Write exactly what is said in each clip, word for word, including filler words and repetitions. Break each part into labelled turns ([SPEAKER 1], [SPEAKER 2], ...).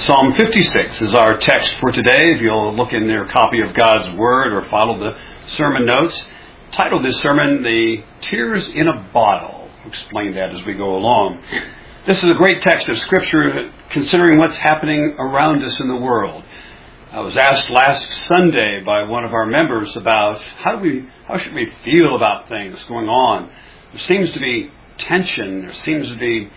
[SPEAKER 1] Psalm fifty-six is our text for today. If you'll look in your copy of God's Word or follow the sermon notes, title this sermon, The Tears in a Bottle. I'll explain that as we go along. This is a great text of Scripture considering what's happening around us in the world. I was asked last Sunday by one of our members about how do we, how should we feel about things going on. There seems to be tension. There seems to be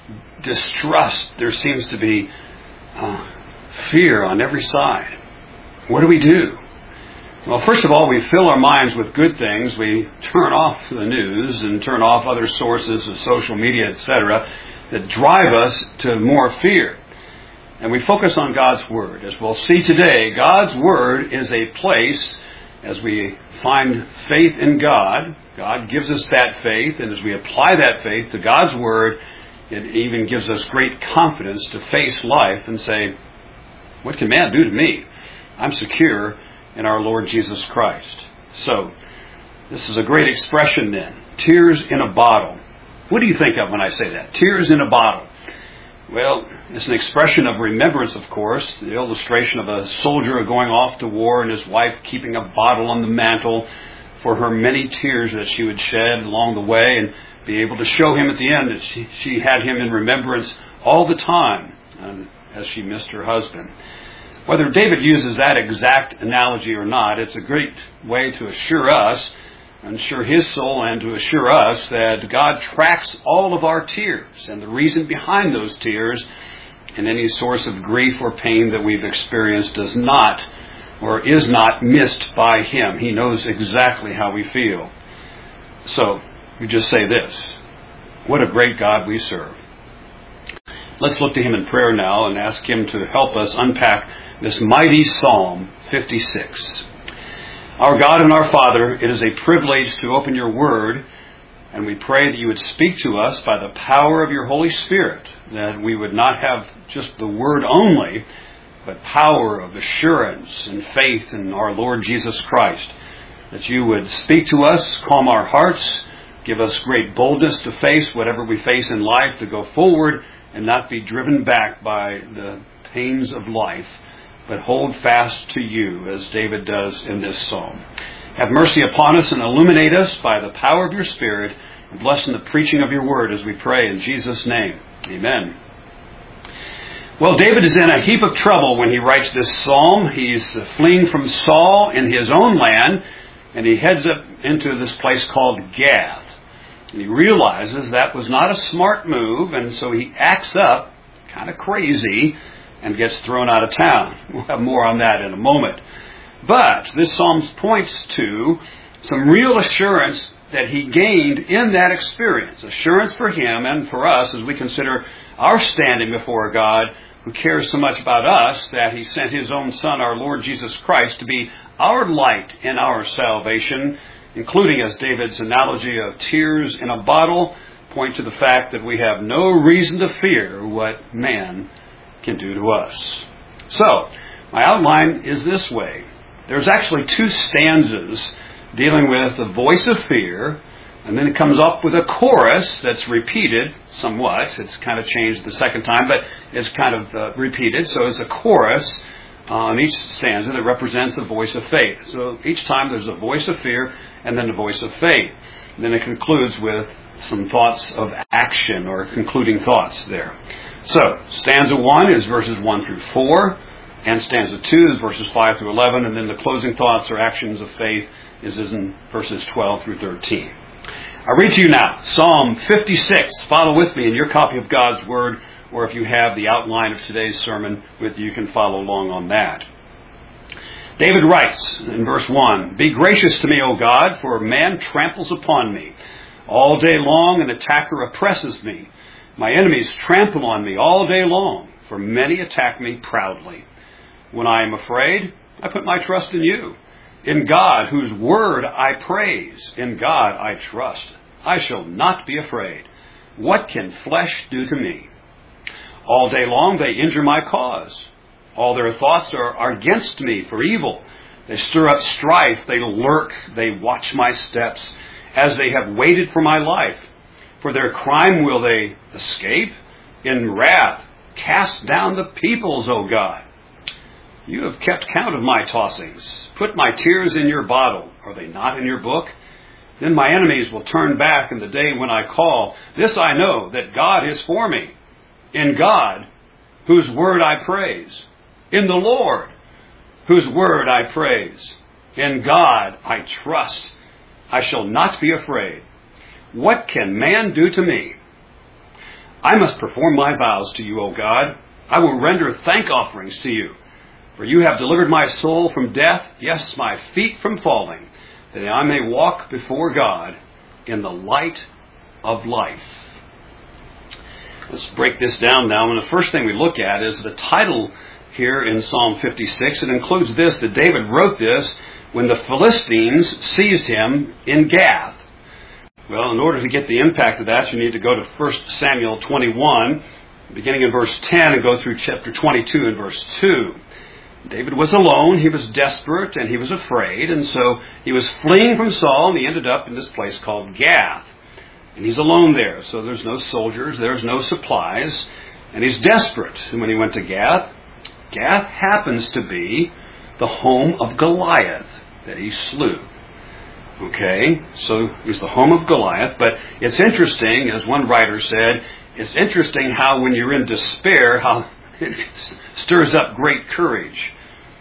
[SPEAKER 1] distrust. There seems to be uh, fear on every side. What do we do? Well, first of all, we fill our minds with good things. We turn off the news and turn off other sources of social media, et cetera, that drive us to more fear. And we focus on God's Word. As we'll see today, God's Word is a place, as we find faith in God, God gives us that faith, and as we apply that faith to God's Word, it even gives us great confidence to face life and say, what can man do to me? I'm secure in our Lord Jesus Christ. So, this is a great expression then. Tears in a bottle. What do you think of when I say that? Tears in a bottle. Well, it's an expression of remembrance, of course. The illustration of a soldier going off to war and his wife keeping a bottle on the mantle for her many tears that she would shed along the way and be able to show him at the end that she, she had him in remembrance all the time um, as she missed her husband. Whether David uses that exact analogy or not, it's a great way to assure us, assure his soul and to assure us that God tracks all of our tears and the reason behind those tears and any source of grief or pain that we've experienced does not or is not missed by Him. He knows exactly how we feel. So, we just say this. What a great God we serve. Let's look to Him in prayer now and ask Him to help us unpack this mighty Psalm fifty-six. Our God and our Father, it is a privilege to open your Word, and we pray that you would speak to us by the power of your Holy Spirit, that we would not have just the Word only, but power of assurance and faith in our Lord Jesus Christ, that you would speak to us, calm our hearts, give us great boldness to face whatever we face in life, to go forward and not be driven back by the pains of life, but hold fast to you, as David does in this psalm. Have mercy upon us and illuminate us by the power of your Spirit, and bless in the preaching of your word as we pray in Jesus' name. Amen. Well, David is in a heap of trouble when he writes this psalm. He's fleeing from Saul in his own land, and he heads up into this place called Gath. And he realizes that was not a smart move, and so he acts up kind of crazy and gets thrown out of town. We'll have more on that in a moment. But this psalm points to some real assurance that he gained in that experience. Assurance for him and for us as we consider our standing before God, who cares so much about us that He sent His own Son, our Lord Jesus Christ, to be our light in our salvation, including, as David's analogy of tears in a bottle, point to the fact that we have no reason to fear what man can do to us. So, my outline is this way. There's actually two stanzas dealing with the voice of fear, and then it comes up with a chorus that's repeated somewhat. It's kind of changed the second time, but it's kind of uh, repeated. So it's a chorus on each stanza that represents the voice of faith. So each time there's a voice of fear and then a voice of faith. And then it concludes with some thoughts of action or concluding thoughts there. So stanza one is verses one through four, and stanza two is verses five through eleven, and then the closing thoughts or actions of faith is in verses twelve through thirteen. I read to you now, Psalm fifty-six. Follow with me in your copy of God's Word, or if you have the outline of today's sermon with you, you can follow along on that. David writes in verse one, "Be gracious to me, O God, for man tramples upon me. All day long an attacker oppresses me. My enemies trample on me all day long, for many attack me proudly. When I am afraid, I put my trust in you. In God, whose word I praise, in God I trust. I shall not be afraid. What can flesh do to me? All day long they injure my cause. All their thoughts are, are against me for evil. They stir up strife, they lurk, they watch my steps, as they have waited for my life. For their crime will they escape? In wrath Cast down the peoples, O God. You have kept count of my tossings. Put my tears in your bottle. Are they not in your book? Then my enemies will turn back in the day when I call. This I know, that God is for me. In God, whose word I praise. In the Lord, whose word I praise. In God I trust. I shall not be afraid. What can man do to me? I must perform my vows to you, O God. I will render thank offerings to you. For you have delivered my soul from death, yes, my feet from falling, that I may walk before God in the light of life. Let's break this down now. And the first thing we look at is the title here in Psalm fifty-six. It includes this, that David wrote this when the Philistines seized him in Gath. Well, in order to get the impact of that, you need to go to First Samuel twenty-one, beginning in verse ten, and go through chapter twenty-two and verse two. David was alone, he was desperate, and he was afraid, and so he was fleeing from Saul, and he ended up in this place called Gath. And he's alone there, so there's no soldiers, there's no supplies, and he's desperate. And when he went to Gath, Gath happens to be the home of Goliath that he slew. Okay, so he's the home of Goliath, but it's interesting, as one writer said, it's interesting how when you're in despair, how it stirs up great courage.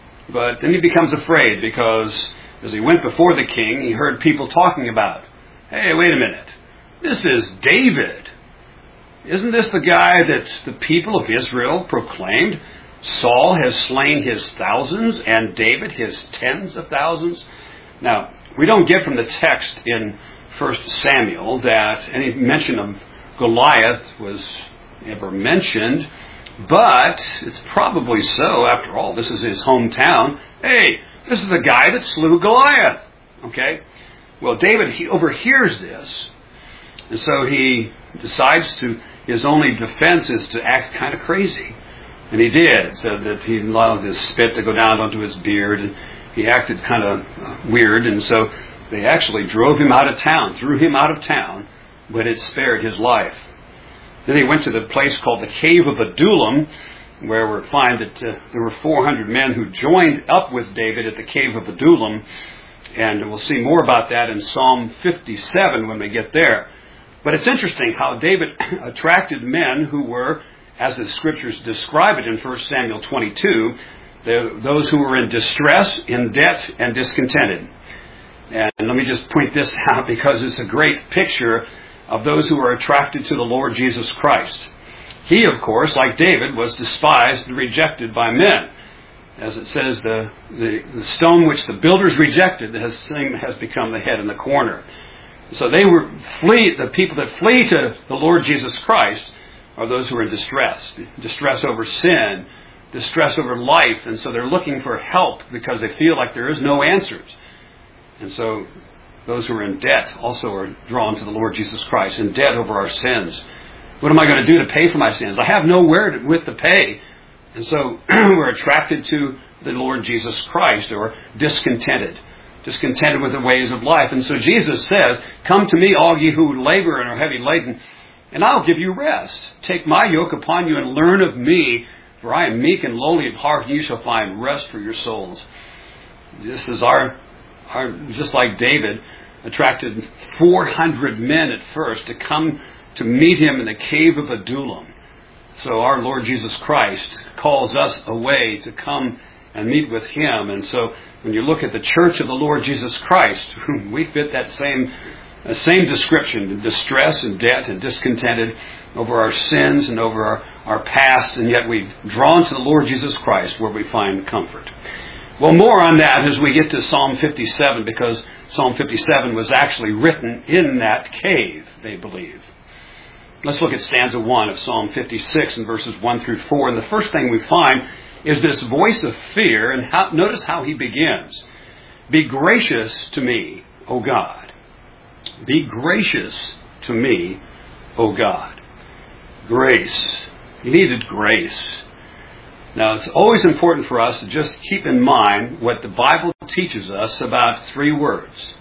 [SPEAKER 1] But then he becomes afraid because as he went before the king, he heard people talking about, hey, wait a minute, this is David. Isn't this the guy that the people of Israel proclaimed? Saul has slain his thousands and David his tens of thousands. Now, we don't get from the text in First Samuel that any mention of Goliath was ever mentioned, but it's probably so. After all, this is his hometown. Hey, this is the guy that slew Goliath. Okay? Well, David, he overhears this, and so he decides to, his only defense is to act kind of crazy. And he did, so that he allowed his spit to go down onto his beard, and he acted kind of weird, and so they actually drove him out of town, threw him out of town, but it spared his life. Then he went to the place called the Cave of Adullam, where we find that uh, there were four hundred men who joined up with David at the Cave of Adullam, and we'll see more about that in Psalm fifty-seven when we get there. But it's interesting how David attracted men who were, as the Scriptures describe it in First Samuel twenty-two, those who were in distress, in debt, and discontented. And let me just point this out because it's a great picture of those who are attracted to the Lord Jesus Christ. He, of course, like David, was despised and rejected by men. As it says, the, the, the stone which the builders rejected has, has become the head in the corner. So they were flee, the people that flee to the Lord Jesus Christ are those who are in distress. Distress over sin, distress over life, and so they're looking for help because they feel like there is no answers. And so those who are in debt also are drawn to the Lord Jesus Christ, in debt over our sins. What am I going to do to pay for my sins? I have nowhere to, with to pay. And so we're attracted to the Lord Jesus Christ, or discontented. Discontented with the ways of life. And so Jesus says, come to me, all ye who labor and are heavy laden, and I'll give you rest. Take my yoke upon you and learn of me, for I am meek and lowly of heart, and you shall find rest for your souls. This is our, our just like David, attracted four hundred men at first to come to meet him in the Cave of Adullam. So our Lord Jesus Christ calls us away to come and meet with him. And so when you look at the church of the Lord Jesus Christ, we fit that same uh, same description, distress and debt and discontented over our sins and over our, our past, and yet we've drawn to the Lord Jesus Christ where we find comfort. Well, more on that as we get to Psalm fifty-seven, because Psalm fifty-seven was actually written in that cave, they believe. Let's look at stanza one of Psalm fifty-six and verses one through four. And the first thing we find is this voice of fear. And how, notice how he begins. Be gracious to me, O God. Be gracious to me, O God. Grace. He needed grace. Now, it's always important for us to just keep in mind what the Bible teaches us about three words.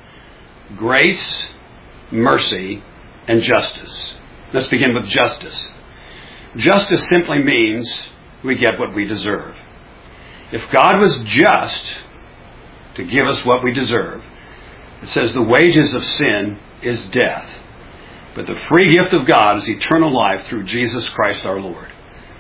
[SPEAKER 1] Grace, mercy, and justice. Let's begin with justice. Justice simply means we get what we deserve. If God was just to give us what we deserve, it says the wages of sin is death, but the free gift of God is eternal life through Jesus Christ our Lord.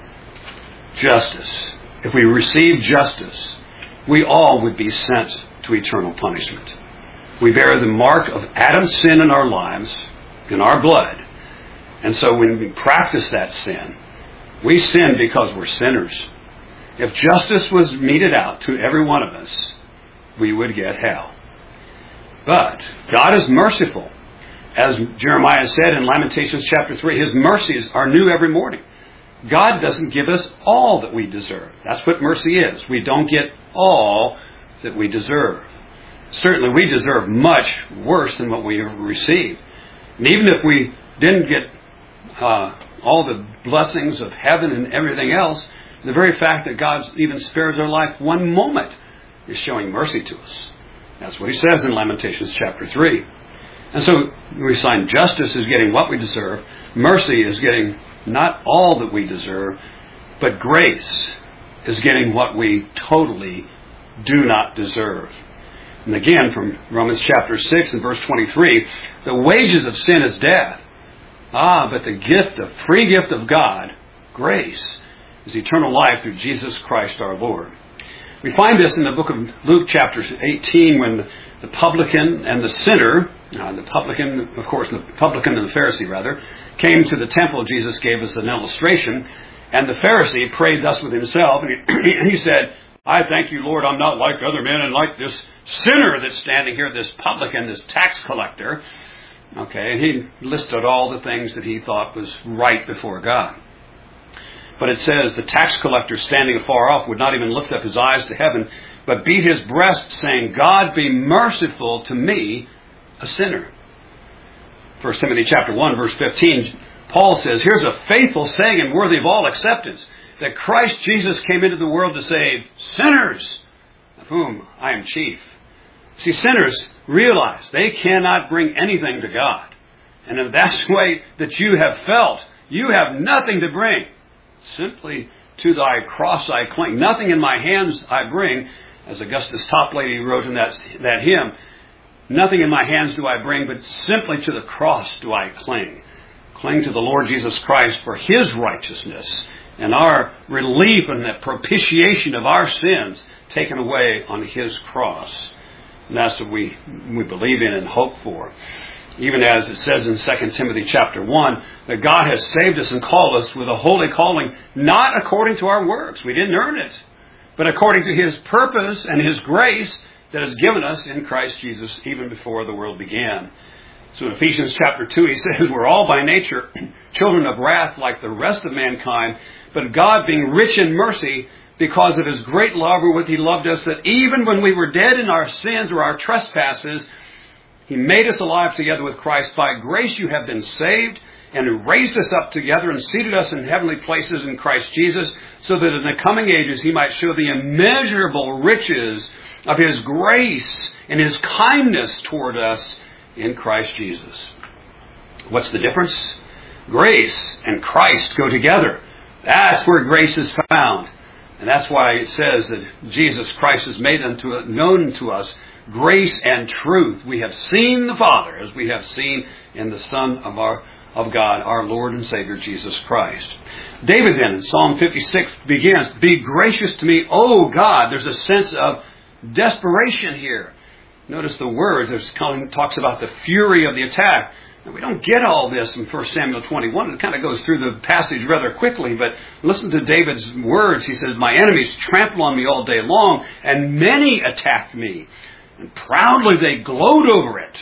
[SPEAKER 1] Justice. If we receive justice, we all would be sent to eternal punishment. We bear the mark of Adam's sin in our lives, in our blood. And so when we practice that sin, we sin because we're sinners. If justice was meted out to every one of us, we would get hell. But God is merciful. As Jeremiah said in Lamentations chapter three, His mercies are new every morning. God doesn't give us all that we deserve. That's what mercy is. We don't get all that we deserve. Certainly we deserve much worse than what we receive. And even if we didn't get uh, all the blessings of heaven and everything else, the very fact that God even spares our life one moment is showing mercy to us. That's what He says in Lamentations chapter three. And so we find justice is getting what we deserve. Mercy is getting not all that we deserve, but grace is getting what we totally do not deserve. And again, from Romans chapter six and verse twenty-three, the wages of sin is death. Ah, but the gift, the free gift of God, grace, is eternal life through Jesus Christ our Lord. We find this in the book of Luke chapter eighteen when the, the publican and the sinner, uh, the publican, of course, the publican and the Pharisee rather, came to the temple. Jesus gave us an illustration. And the Pharisee prayed thus with himself. And he, he said, I thank you, Lord, I'm not like other men and like this sinner that's standing here, this publican, this tax collector. Okay, and he listed all the things that he thought was right before God. But it says, the tax collector standing afar off would not even lift up his eyes to heaven, but beat his breast, saying, God be merciful to me, a sinner. First Timothy chapter one, verse fifteen, Paul says, here's a faithful saying and worthy of all acceptance, that Christ Jesus came into the world to save sinners, of whom I am chief. See, sinners realize they cannot bring anything to God. And if that's the way that you have felt, you have nothing to bring. Simply to thy cross I cling. Nothing in my hands I bring, as Augustus Toplady wrote in that, that hymn, nothing in my hands do I bring, but simply to the cross do I cling. Cling to the Lord Jesus Christ for His righteousness and our relief and the propitiation of our sins taken away on His cross. And that's what we, we believe in and hope for. Even as it says in Second Timothy chapter one, that God has saved us and called us with a holy calling, not according to our works. We didn't earn it, but according to His purpose and His grace that is given us in Christ Jesus even before the world began. So in Ephesians chapter two, he says, we're all by nature children of wrath like the rest of mankind, but God being rich in mercy, because of His great love wherewith He loved us, that even when we were dead in our sins or our trespasses, He made us alive together with Christ. By grace you have been saved, and raised us up together and seated us in heavenly places in Christ Jesus, so that in the coming ages He might show the immeasurable riches of His grace and His kindness toward us in Christ Jesus. What's the difference? Grace and Christ go together. That's where grace is found. And that's why it says that Jesus Christ has made unto, known to us grace and truth. We have seen the Father as we have seen in the Son of our of God, our Lord and Savior, Jesus Christ. David then in Psalm fifty-six begins, be gracious to me, O God. There's a sense of desperation here. Notice the words. It talks about the fury of the attack. Now, we don't get all this in First Samuel twenty-one. It kind of goes through the passage rather quickly, but listen to David's words. He says, my enemies trample on me all day long, and many attack me, and proudly they gloat over it.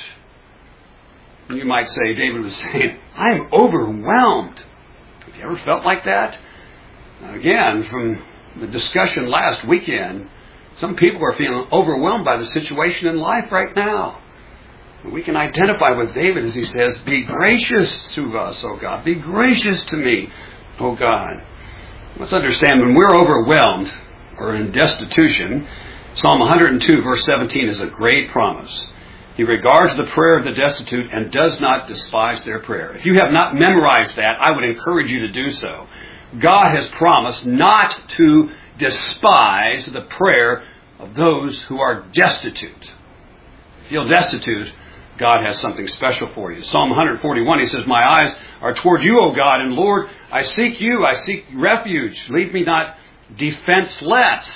[SPEAKER 1] You might say, David was saying, I am overwhelmed. Have you ever felt like that? Again, from the discussion last weekend, some people are feeling overwhelmed by the situation in life right now. We can identify with David as he says, be gracious to us, O God. Be gracious to me, O God. Let's understand, when we're overwhelmed or in destitution, Psalm one hundred two, verse seventeen is a great promise. He regards the prayer of the destitute and does not despise their prayer. If you have not memorized that, I would encourage you to do so. God has promised not to despise the prayer of those who are destitute. If you feel destitute, God has something special for you. Psalm one forty-one, he says, my eyes are toward you, O God, and Lord, I seek you, I seek refuge. Leave me not defenseless.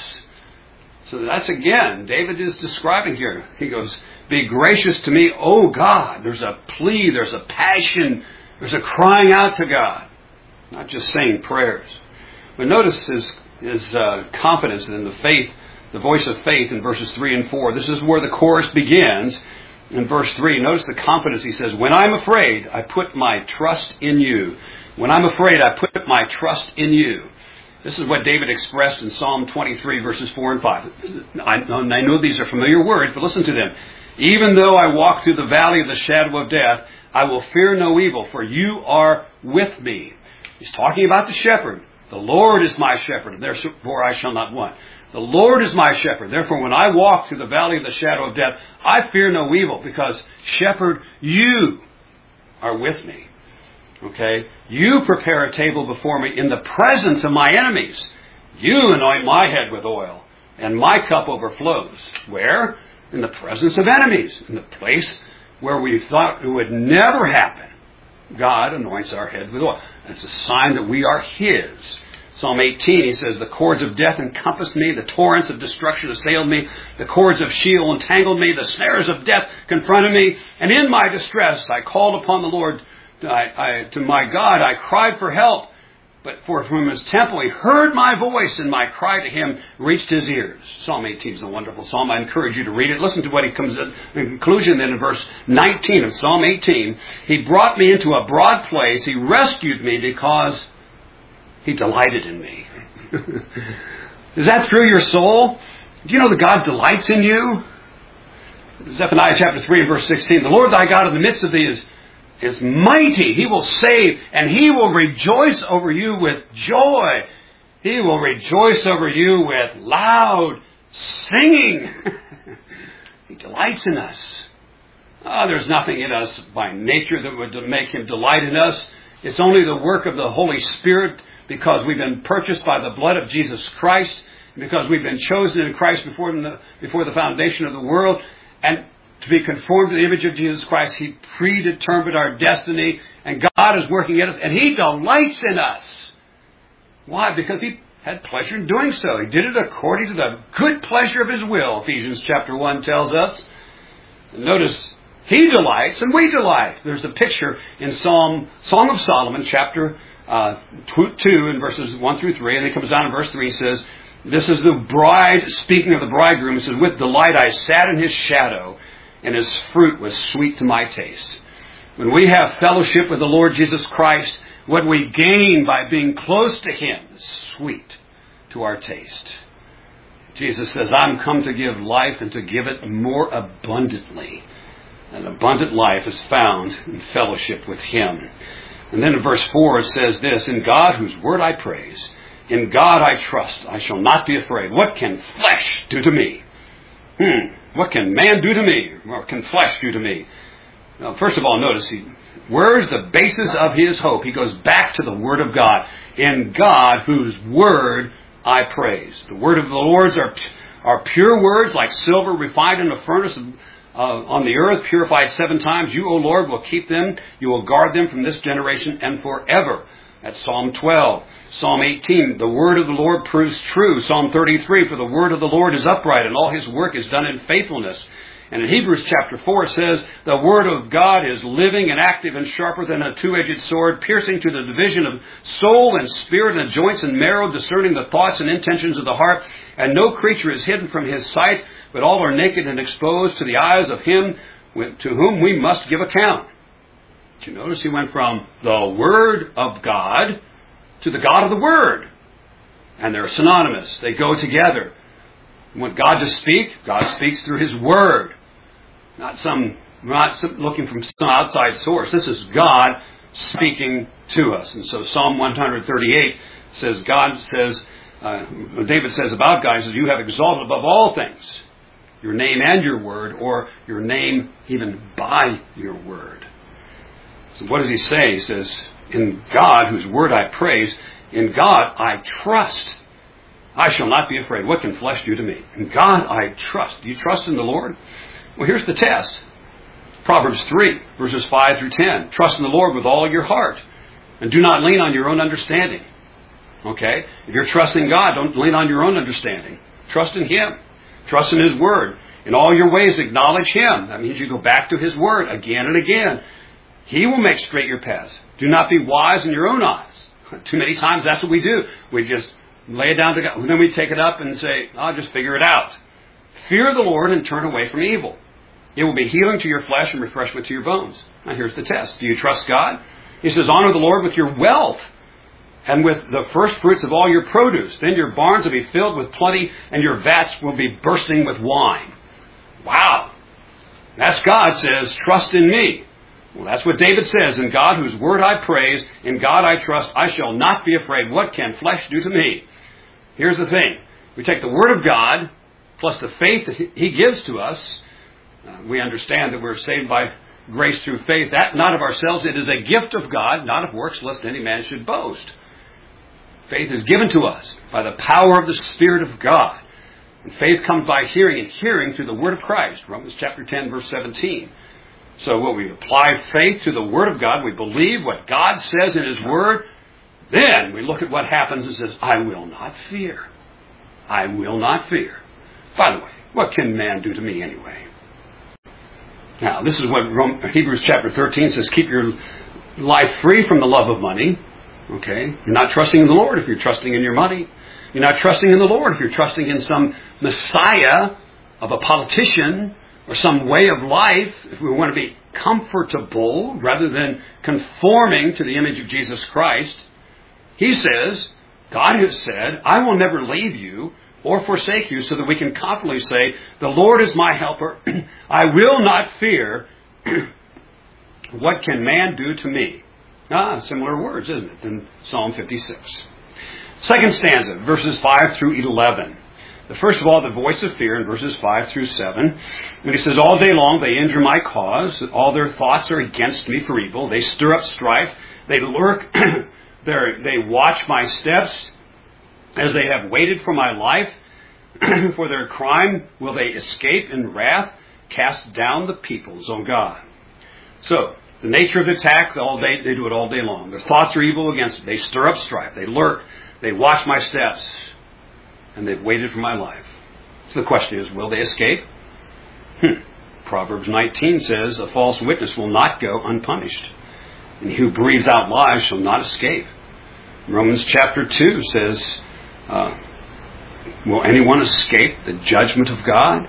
[SPEAKER 1] So that's again, David is describing here. He goes, be gracious to me, O God. There's a plea, there's a passion, there's a crying out to God. Not just saying prayers. But notice his, his uh, confidence in the faith, the voice of faith in verses three and four. This is where the chorus begins. In verse three, notice the confidence. He says, when I'm afraid, I put my trust in you. When I'm afraid, I put my trust in you. This is what David expressed in Psalm twenty-three, verses four and five. I, I know these are familiar words, but listen to them. Even though I walk through the valley of the shadow of death, I will fear no evil, for you are with me. He's talking about the shepherd. The Lord is my shepherd, and therefore I shall not want. The Lord is my shepherd. Therefore, when I walk through the valley of the shadow of death, I fear no evil, because, shepherd, you are with me. Okay? You prepare a table before me in the presence of my enemies. You anoint my head with oil, and my cup overflows. Where? In the presence of enemies. In the place where we thought it would never happen. God anoints our head with oil. It's a sign that we are His. Psalm eighteen, he says, the cords of death encompassed me, the torrents of destruction assailed me, the cords of Sheol entangled me, the snares of death confronted me, and in my distress I called upon the Lord, I, I, to my God I cried for help, but for from His temple He heard my voice, and my cry to Him reached His ears. Psalm eighteen is a wonderful psalm. I encourage you to read it. Listen to what he comes in the conclusion then in verse nineteen of Psalm eighteen. He brought me into a broad place. He rescued me because He delighted in me. Is that through your soul? Do you know that God delights in you? Zephaniah chapter three and verse sixteen. The Lord thy God in the midst of thee is, is mighty. He will save, and He will rejoice over you with joy. He will rejoice over you with loud singing. He delights in us. Oh, there's nothing in us by nature that would make Him delight in us. It's only the work of the Holy Spirit, because we've been purchased by the blood of Jesus Christ, because we've been chosen in Christ before the, before the foundation of the world, and to be conformed to the image of Jesus Christ. He predetermined our destiny, and God is working in us, and He delights in us. Why? Because He had pleasure in doing so. He did it according to the good pleasure of His will, Ephesians chapter one tells us. And notice, He delights and we delight. There's a picture in Psalm Song of Solomon, chapter uh, two, in verses one through three, and it comes down in verse three. He says, this is the bride, speaking of the bridegroom, he says, with delight I sat in his shadow, and his fruit was sweet to my taste. When we have fellowship with the Lord Jesus Christ, what we gain by being close to Him is sweet to our taste. Jesus says, I'm come to give life and to give it more abundantly. An abundant life is found in fellowship with Him. And then in verse four it says this, in God whose word I praise, in God I trust, I shall not be afraid. What can flesh do to me? Hmm. What can man do to me? Or can flesh do to me? Now, first of all, notice, he, where's the basis of his hope? He goes back to the Word of God. In God, whose Word I praise. The Word of the Lord are, are pure words, like silver refined in a furnace uh, on the earth, purified seven times. You, O Lord, will keep them. You will guard them from this generation and forever. That's Psalm twelve. Psalm eighteen, the word of the Lord proves true. Psalm thirty-three, for the word of the Lord is upright, and all His work is done in faithfulness. And in Hebrews chapter four it says, the word of God is living and active and sharper than a two-edged sword, piercing to the division of soul and spirit and joints and marrow, discerning the thoughts and intentions of the heart. And no creature is hidden from His sight, but all are naked and exposed to the eyes of Him to whom we must give account. Did you notice he went from the Word of God to the God of the Word? And they're synonymous. They go together. You want God to speak? God speaks through His Word. Not some, not some looking from some outside source. This is God speaking to us. And so Psalm one thirty-eight says, God says, uh, David says about God, he says, you have exalted above all things your name and your word, or your name even by your word. So what does he say? He says, in God, whose word I praise, In God I trust. I shall not be afraid. What can flesh do to me? In God I trust. Do you trust in the Lord? Well, here's the test. Proverbs three, verses five through ten. Trust in the Lord with all your heart, and do not lean on your own understanding. Okay? If you're trusting God, don't lean on your own understanding. Trust in Him. Trust in His Word. In all your ways, acknowledge Him. That means you go back to His Word again and again. He will make straight your paths. Do not be wise in your own eyes. Too many times that's what we do. We just lay it down to God. And then we take it up and say, I'll just figure it out. Fear the Lord and turn away from evil. It will be healing to your flesh and refreshment to your bones. Now here's the test. Do you trust God? He says, honor the Lord with your wealth and with the first fruits of all your produce. Then your barns will be filled with plenty and your vats will be bursting with wine. Wow. That's God says, trust in me. Well, that's what David says. In God whose word I praise, in God I trust, I shall not be afraid. What can flesh do to me? Here's the thing. We take the word of God plus the faith that He gives to us. Uh, we understand that we're saved by grace through faith. That not of ourselves. It is a gift of God, not of works, lest any man should boast. Faith is given to us by the power of the Spirit of God. And faith comes by hearing, and hearing through the word of Christ. Romans chapter ten, verse seventeen. So when we apply faith to the Word of God, we believe what God says in His Word, then we look at what happens and says, I will not fear. I will not fear. By the way, what can man do to me anyway? Now, this is what Hebrews chapter thirteen says, keep your life free from the love of money. Okay? You're not trusting in the Lord if you're trusting in your money. You're not trusting in the Lord if you're trusting in some Messiah of a politician or some way of life, if we want to be comfortable rather than conforming to the image of Jesus Christ. He says, God has said, I will never leave you or forsake you, so that we can confidently say, the Lord is my helper. I will not fear. What can man do to me? Ah, similar words, isn't it, in Psalm fifty-six. Second stanza, verses five through eleven. The first of all, the voice of fear in verses five through seven. And he says, all day long they injure my cause. All their thoughts are against me for evil. They stir up strife. They lurk. They watch my steps as they have waited for my life. For their crime will they escape in wrath. Cast down the peoples, O God. So, the nature of the attack, all day, they do it all day long. Their thoughts are evil against me. They stir up strife. They lurk. They watch my steps. And they've waited for my life. So the question is, will they escape? Hmm. Proverbs nineteen says, a false witness will not go unpunished, and he who breathes out lies shall not escape. Romans chapter two says, uh, will anyone escape the judgment of God?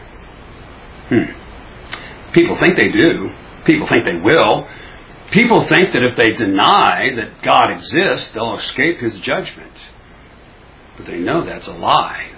[SPEAKER 1] Hmm. People think they do. People think they will. People think that if they deny that God exists, they'll escape His judgment. But they know that's a lie.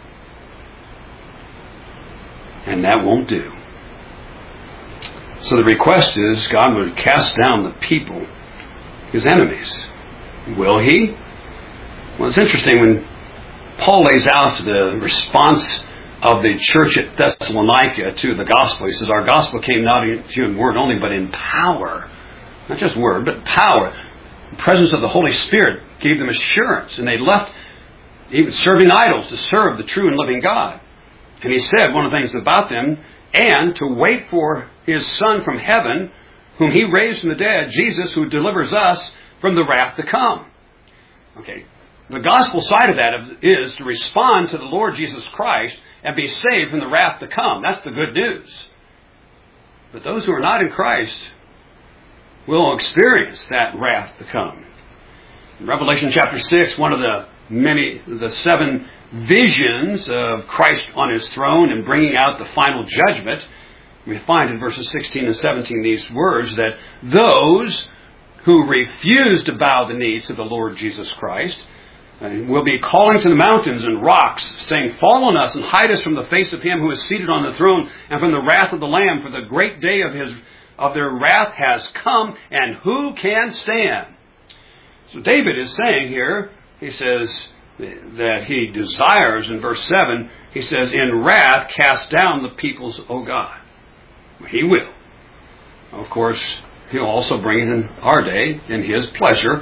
[SPEAKER 1] And that won't do. So the request is God would cast down the people, His enemies. Will He? Well, it's interesting when Paul lays out the response of the church at Thessalonica to the gospel. He says, our gospel came not in word only, but in power. Not just word, but power. The presence of the Holy Spirit gave them assurance, and they left even serving idols to serve the true and living God. And he said, one of the things about them, and to wait for His Son from heaven, whom He raised from the dead, Jesus, who delivers us from the wrath to come. Okay, the gospel side of that is to respond to the Lord Jesus Christ and be saved from the wrath to come. That's the good news. But those who are not in Christ will experience that wrath to come. In Revelation chapter six, one of the many, the seven visions of Christ on His throne and bringing out the final judgment, we find in verses sixteen and seventeen these words that those who refuse to bow the knee to the Lord Jesus Christ will be calling to the mountains and rocks, saying, fall on us and hide us from the face of Him who is seated on the throne and from the wrath of the Lamb, for the great day of His of their wrath has come, and who can stand? So David is saying here, he says that he desires, in verse seven, he says, in wrath cast down the peoples, O God. He will. Of course, He'll also bring it in our day, in His pleasure,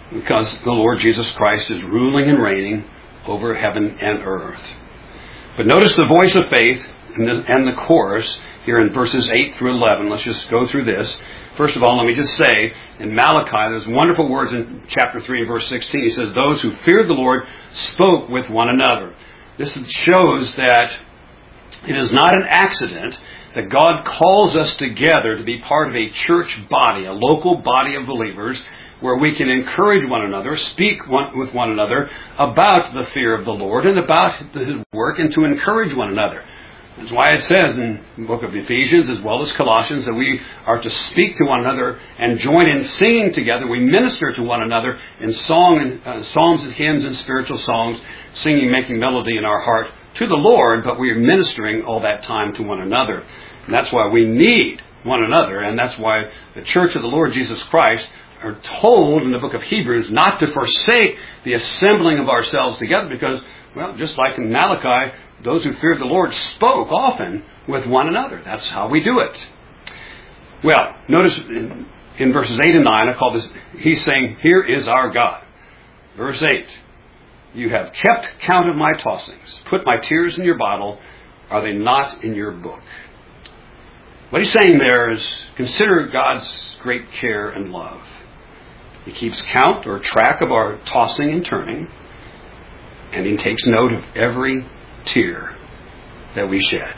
[SPEAKER 1] because the Lord Jesus Christ is ruling and reigning over heaven and earth. But notice the voice of faith and the, and the chorus here in verses eight through eleven. Let's just go through this. First of all, let me just say, in Malachi, there's wonderful words in chapter three and verse sixteen. He says, those who feared the Lord spoke with one another. This shows that it is not an accident that God calls us together to be part of a church body, a local body of believers, where we can encourage one another, speak one, with one another about the fear of the Lord and about His work, and to encourage one another. That's why it says in the book of Ephesians as well as Colossians that we are to speak to one another and join in singing together. We minister to one another in song and uh, psalms and hymns and spiritual songs, singing, making melody in our heart to the Lord, but we are ministering all that time to one another. And that's why we need one another, and that's why the Church of the Lord Jesus Christ are told in the book of Hebrews not to forsake the assembling of ourselves together, because, well, just like in Malachi, those who feared the Lord spoke often with one another. That's how we do it. Well, notice in, in verses eight and nine, I call this, he's saying, here is our God. Verse eight, you have kept count of my tossings, put my tears in your bottle, are they not in your book? What he's saying there is, consider God's great care and love. He keeps count or track of our tossing and turning, and He takes note of every tear that we shed.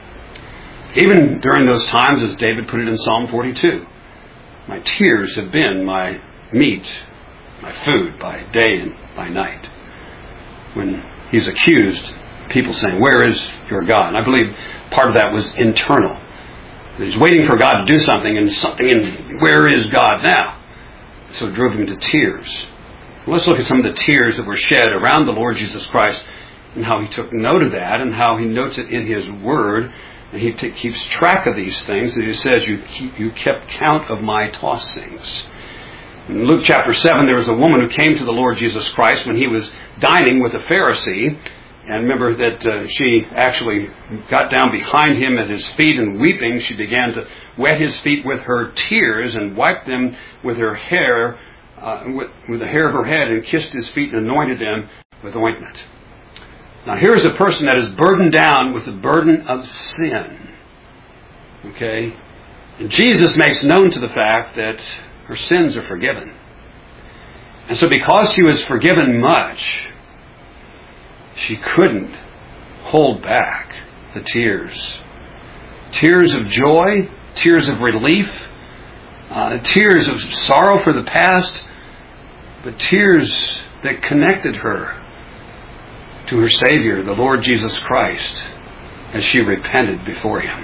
[SPEAKER 1] Even during those times, as David put it in Psalm forty-two, my tears have been my meat, my food by day and by night. When he's accused, people saying, where is your God? And I believe part of that was internal. He's waiting for God to do something, and something in, where is God now? So it drove him to tears. Well, let's look at some of the tears that were shed around the Lord Jesus Christ, and how He took note of that, and how He notes it in His Word, and He t- keeps track of these things. And He says, you, keep, you kept count of my tossings. In Luke chapter seven, there was a woman who came to the Lord Jesus Christ when He was dining with a Pharisee. And remember that uh, she actually got down behind Him at His feet, and weeping, she began to wet His feet with her tears and wiped them with her hair, uh, with, with the hair of her head, and kissed His feet and anointed them with ointment. Now here's a person that is burdened down with the burden of sin. Okay? And Jesus makes known to the fact that her sins are forgiven. And so because she was forgiven much, she couldn't hold back the tears. Tears of joy, tears of relief, uh, tears of sorrow for the past, but tears that connected her to her Savior, the Lord Jesus Christ, as she repented before Him.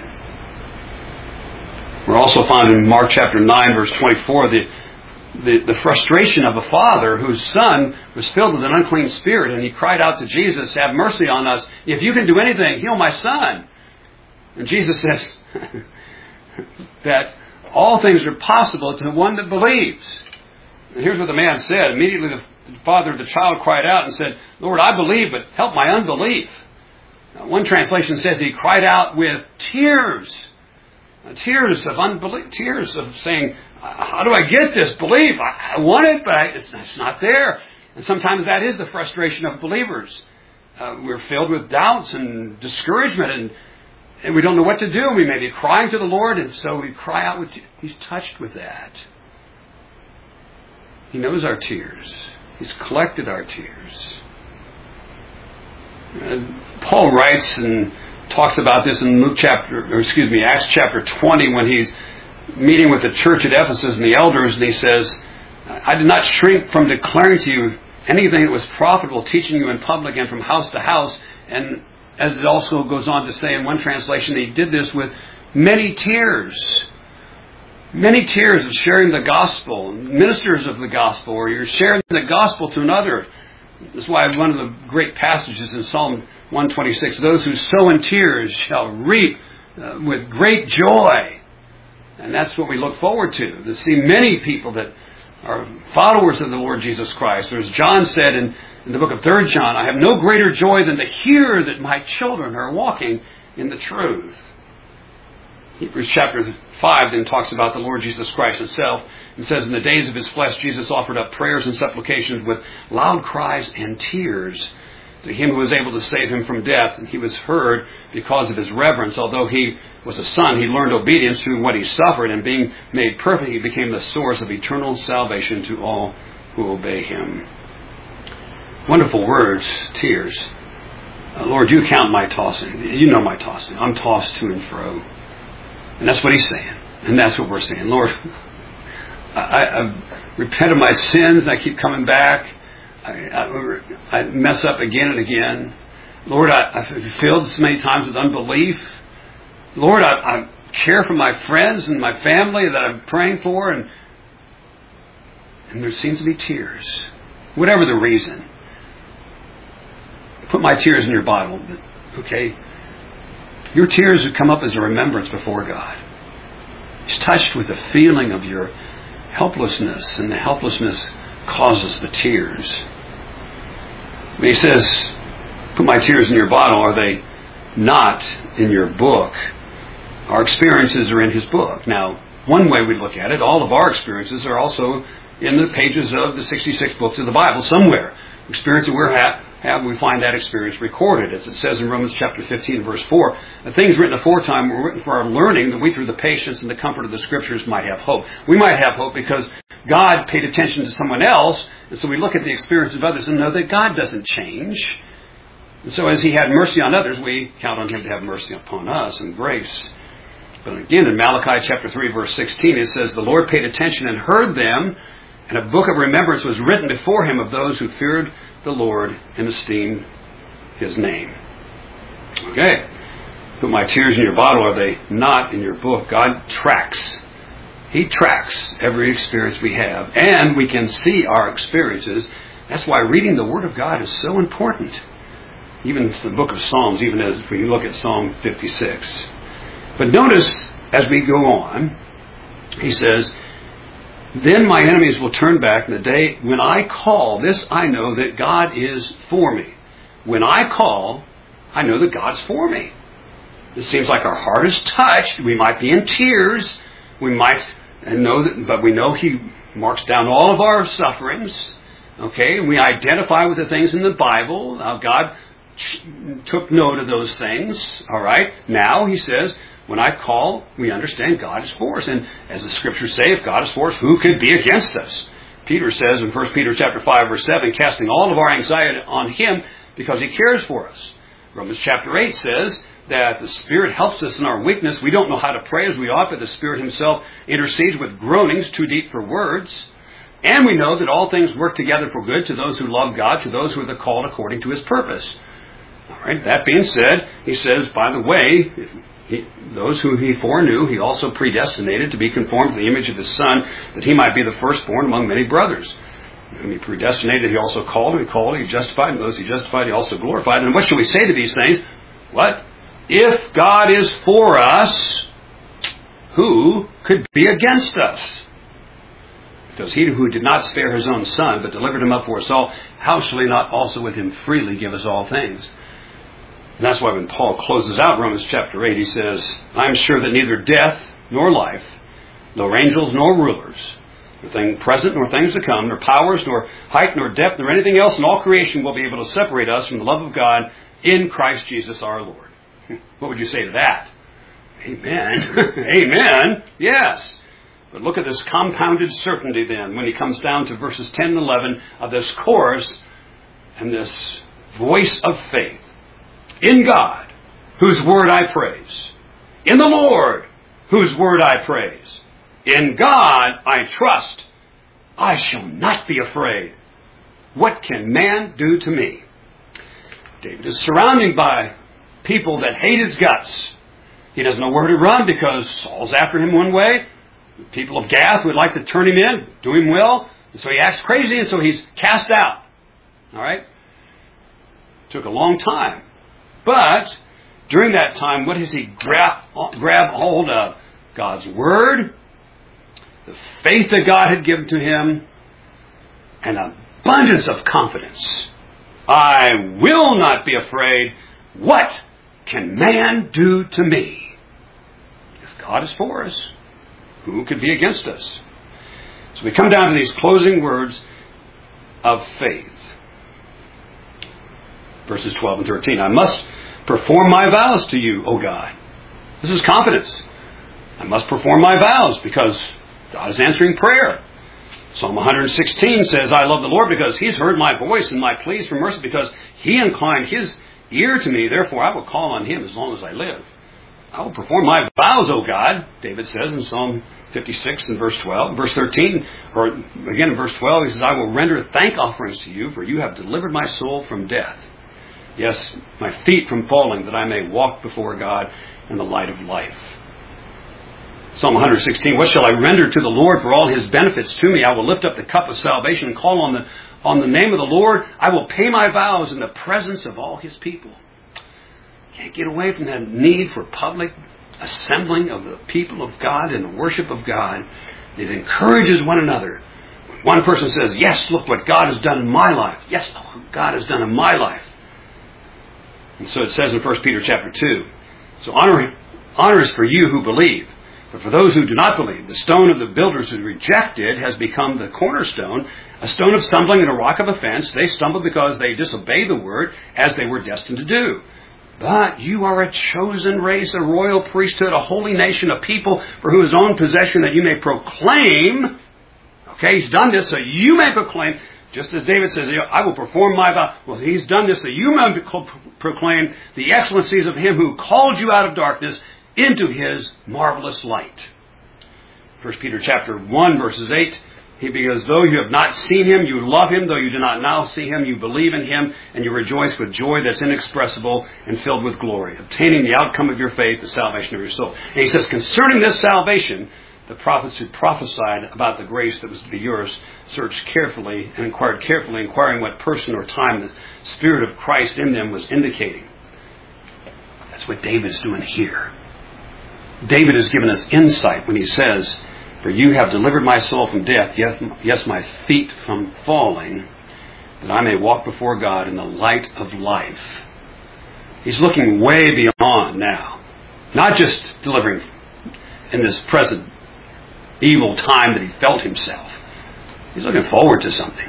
[SPEAKER 1] We're also found in Mark chapter nine, verse twenty-four, the The, the frustration of a father whose son was filled with an unclean spirit, and he cried out to Jesus, have mercy on us. If you can do anything, heal my son. And Jesus says that all things are possible to one that believes. And here's what the man said. Immediately the father of the child cried out and said, Lord, I believe, but help my unbelief. Now, one translation says he cried out with tears. Tears of unbelief, tears of saying, how do I get this belief? I, I want it, but I, it's, it's not there. And sometimes that is the frustration of believers. Uh, we're filled with doubts and discouragement, and, and we don't know what to do. We may be crying to the Lord, and so we cry out with, He's touched with that. He knows our tears. He's collected our tears. And Paul writes and talks about this in Luke chapter, or excuse me, Acts chapter twenty, when he's meeting with the church at Ephesus and the elders, and he says, I did not shrink from declaring to you anything that was profitable, teaching you in public and from house to house. And as it also goes on to say in one translation, he did this with many tears. Many tears of sharing the gospel, ministers of the gospel, or you're sharing the gospel to another. That's why one of the great passages in Psalm one twenty-six, those who sow in tears shall reap uh, with great joy. And that's what we look forward to, to see many people that are followers of the Lord Jesus Christ. Or as John said in, in the book of Third John, I have no greater joy than to hear that my children are walking in the truth. Hebrews chapter five then talks about the Lord Jesus Christ himself and says, in the days of his flesh, Jesus offered up prayers and supplications with loud cries and tears to him who was able to save him from death. And he was heard because of his reverence. Although he was a son, he learned obedience through what he suffered, and being made perfect, he became the source of eternal salvation to all who obey him. Wonderful words, tears. Uh, Lord, you count my tossing. You know my tossing. I'm tossed to and fro. And that's what he's saying. And that's what we're saying. Lord, I, I, I repent of my sins. I keep coming back. I, I, I mess up again and again. Lord, I, I've filled so many times with unbelief. Lord, I, I care for my friends and my family that I'm praying for. And, and there seems to be tears. Whatever the reason. Put my tears in your bottle. Okay? Your tears would come up as a remembrance before God. He's touched with the feeling of your helplessness, and the helplessness causes the tears. When he says, put my tears in your bottle, are they not in your book? Our experiences are in his book. Now, one way we look at it, all of our experiences are also in the pages of the sixty-six books of the Bible somewhere. Experience that we're ha- have, we find that experience recorded. As it says in Romans chapter fifteen, verse four, the things written aforetime were written for our learning, that we through the patience and the comfort of the Scriptures might have hope. We might have hope because God paid attention to someone else, and so we look at the experience of others and know that God doesn't change. And so as he had mercy on others, we count on him to have mercy upon us and grace. But again, in Malachi chapter three, verse sixteen, it says, the Lord paid attention and heard them, and a book of remembrance was written before him of those who feared the Lord and esteemed his name. Okay. Put my tears in your bottle, are they not in your book? God tracks. He tracks every experience we have. And we can see our experiences. That's why reading the Word of God is so important. Even the book of Psalms, even as when you look at Psalm fifty-six. But notice, as we go on, he says, then my enemies will turn back in the day when I call. This I know that God is for me. When I call, I know that God's for me. It seems like our heart is touched. We might be in tears. We might know that, but we know he marks down all of our sufferings. Okay, we identify with the things in the Bible. Now God took note of those things. All right. Now he says, when I call, we understand God is for us. And as the Scriptures say, if God is for us, who could be against us? Peter says in First Peter chapter five, verse seven, casting all of our anxiety on him because he cares for us. Romans chapter eight says that the Spirit helps us in our weakness. We don't know how to pray as we ought, but the Spirit himself intercedes with groanings too deep for words. And we know that all things work together for good to those who love God, to those who are the called according to his purpose. All right. That being said, he says, by the way, if He, those who he foreknew, he also predestinated to be conformed to the image of his Son, that he might be the firstborn among many brothers. Whom he predestinated, he also called, and he called, he justified, and those he justified, he also glorified. And what shall we say to these things? What? If God is for us, who could be against us? Because he who did not spare his own Son, but delivered him up for us all, how shall he not also with him freely give us all things? And that's why when Paul closes out Romans chapter eight, he says, I am sure that neither death nor life, nor angels nor rulers, nor things present nor things to come, nor powers, nor height, nor depth, nor anything else in all creation will be able to separate us from the love of God in Christ Jesus our Lord. What would you say to that? Amen. Amen. Yes. But look at this compounded certainty then when he comes down to verses ten and eleven of this chorus and this voice of faith. In God, whose word I praise. In the Lord, whose word I praise. In God I trust. I shall not be afraid. What can man do to me? David is surrounded by people that hate his guts. He doesn't know where to run because Saul's after him one way. The people of Gath would like to turn him in, do him well. And so he acts crazy, and so he's cast out. All right? Took a long time. But during that time, what does he grab, grab hold of? God's Word, the faith that God had given to him, and abundance of confidence. I will not be afraid. What can man do to me? If God is for us. Who could be against us? So we come down to these closing words of faith. Verses twelve and thirteen. I must perform my vows to you, O God. This is confidence. I must perform my vows because God is answering prayer. Psalm one sixteen says, I love the Lord because He's heard my voice and my pleas for mercy, because He inclined His ear to me. Therefore I will call on Him as long as I live. I will perform my vows, O God, David says in Psalm fifty-six and verse twelve. Verse thirteen, or again in verse twelve, he says, I will render thank offerings to you, for you have delivered my soul from death. Yes, my feet from falling, that I may walk before God in the light of life. Psalm one sixteen, what shall I render to the Lord for all His benefits to me? I will lift up the cup of salvation and call on the, on the name of the Lord. I will pay my vows in the presence of all His people. Can't get away from that need for public assembling of the people of God and the worship of God. It encourages one another. One person says, yes, look what God has done in my life. Yes, look what God has done in my life. And so it says in First Peter chapter two, so honor, honor is for you who believe. But for those who do not believe, the stone of the builders who rejected has become the cornerstone, a stone of stumbling and a rock of offense. They stumble because they disobey the word as they were destined to do. But you are a chosen race, a royal priesthood, a holy nation, a people for whose own possession, that you may proclaim. Okay, He's done this so you may proclaim. Just as David says, I will perform my vow. Well, He's done this so you may proclaim the excellencies of Him who called you out of darkness into His marvelous light. First Peter chapter one, verses eight. He, because though you have not seen Him, you love Him. Though you do not now see Him, you believe in Him, and you rejoice with joy that's inexpressible and filled with glory, obtaining the outcome of your faith, the salvation of your soul. And he says, concerning this salvation, the prophets who prophesied about the grace that was to be yours searched carefully and inquired carefully, inquiring what person or time the Spirit of Christ in them was indicating. That's what David's doing here. David has given us insight when he says, for you have delivered my soul from death, yes, yes, my feet from falling, that I may walk before God in the light of life. He's looking way beyond now. Not just delivering in this present evil time that he felt himself. He's looking forward to something.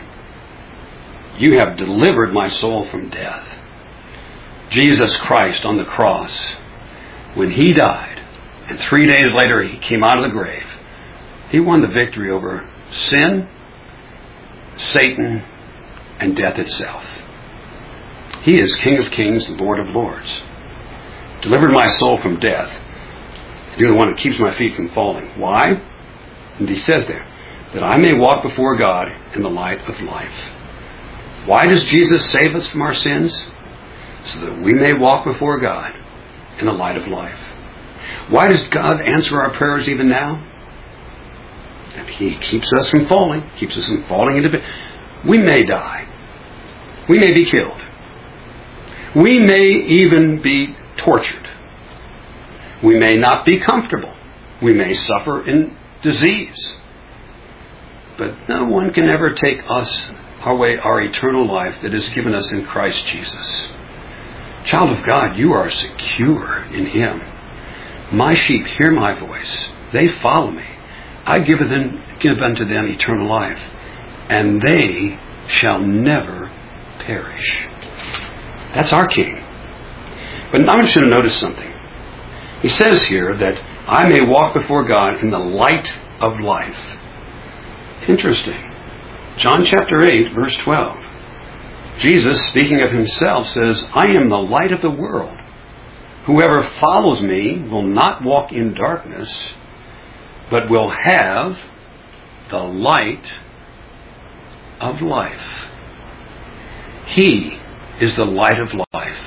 [SPEAKER 1] You have delivered my soul from death. Jesus Christ on the cross, when He died, and three days later He came out of the grave, He won the victory over sin, Satan, and death itself. He is King of kings and Lord of lords. Delivered my soul from death. You're the one that keeps my feet from falling. Why? And He says there, that I may walk before God in the light of life. Why does Jesus save us from our sins? So that we may walk before God in the light of life. Why does God answer our prayers even now? And He keeps us from falling, keeps us from falling into... We may die. We may be killed. We may even be tortured. We may not be comfortable. We may suffer in disease. But no one can ever take us away our eternal life that is given us in Christ Jesus. Child of God, you are secure in Him. My sheep hear my voice. They follow me. I give them, give unto them eternal life, and they shall never perish. That's our King. But I want you to notice something. He says here that I may walk before God in the light of life. Interesting. John chapter eight, verse twelve. Jesus, speaking of Himself, says, I am the light of the world. Whoever follows me will not walk in darkness, but will have the light of life. He is the light of life.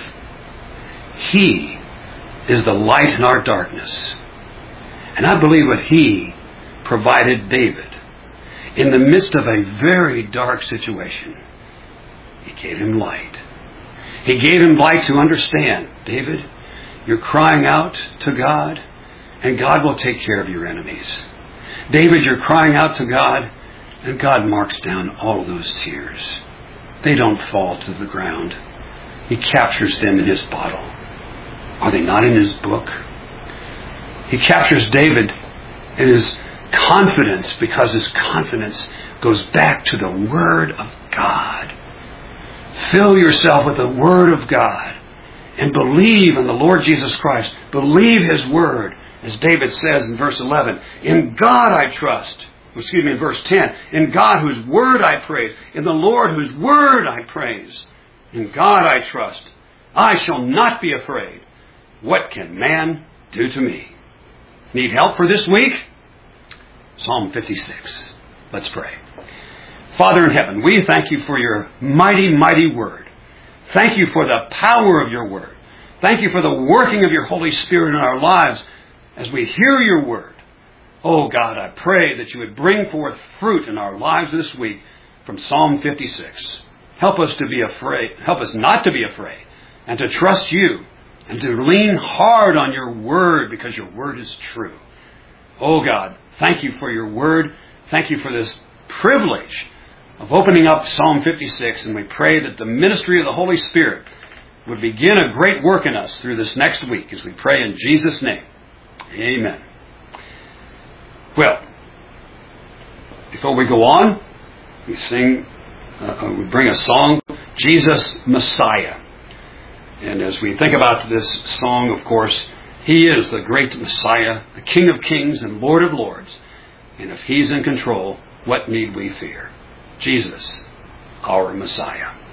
[SPEAKER 1] He is the light in our darkness. And I believe what He provided David in the midst of a very dark situation. He gave him light. He gave him light to understand, David, you're crying out to God, and God will take care of your enemies. David, you're crying out to God, and God marks down all of those tears. They don't fall to the ground. He captures them in His bottle. Are they not in His book? He captures David in his confidence because his confidence goes back to the Word of God. Fill yourself with the Word of God and believe in the Lord Jesus Christ. Believe His Word. As David says in verse eleven, in God I trust. Excuse me, in verse ten, in God whose Word I praise. In the Lord whose Word I praise. In God I trust. I shall not be afraid. What can man do to me? Need help for this week? Psalm fifty-six. Let's pray. Father in heaven, we thank you for your mighty, mighty Word. Thank you for the power of your Word. Thank you for the working of your Holy Spirit in our lives as we hear your Word. Oh God, I pray that you would bring forth fruit in our lives this week from Psalm fifty-six. Help us to be afraid. Help us not to be afraid and to trust you and to lean hard on your Word because your Word is true. Oh God, thank you for your Word. Thank you for this privilege of opening up Psalm fifty-six, and we pray that the ministry of the Holy Spirit would begin a great work in us through this next week as we pray in Jesus' name. Amen. Well, before we go on, we sing, uh, we bring a song, Jesus Messiah. And as we think about this song, of course, He is the great Messiah, the King of kings and Lord of lords. And if He's in control, what need we fear? Jesus, our Messiah.